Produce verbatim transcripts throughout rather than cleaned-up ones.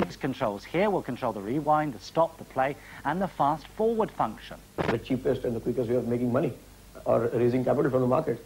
These controls here will control the rewind, the stop, the play, and the fast forward function. The cheapest and the quickest way of making money or raising capital from the market.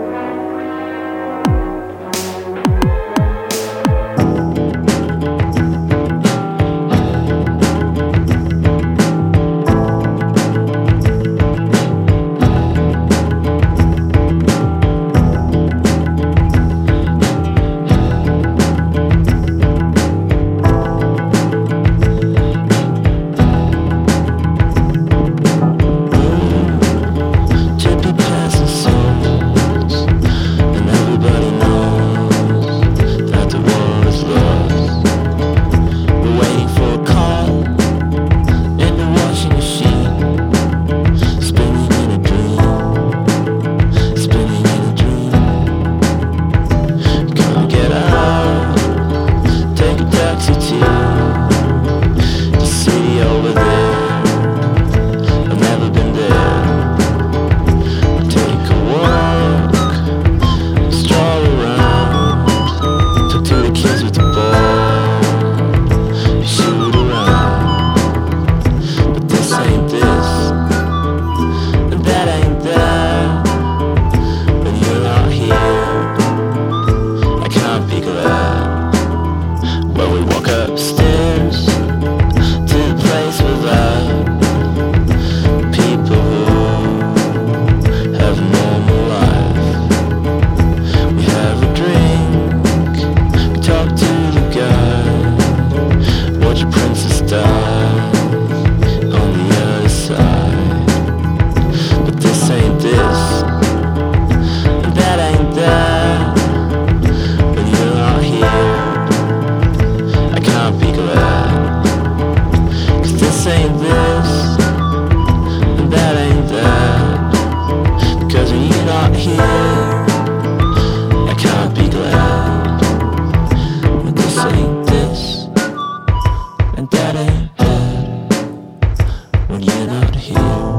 Upstairs to the place without people who have a normal life. We have a drink, we talk to the guy, watch a princess die on the other side. But this ain't this, and that ain't that. When you're not here, be glad, 'cause this ain't this, and that ain't that. Because when you're not here, I can't be glad. But this ain't this, and that ain't that. When you're not here.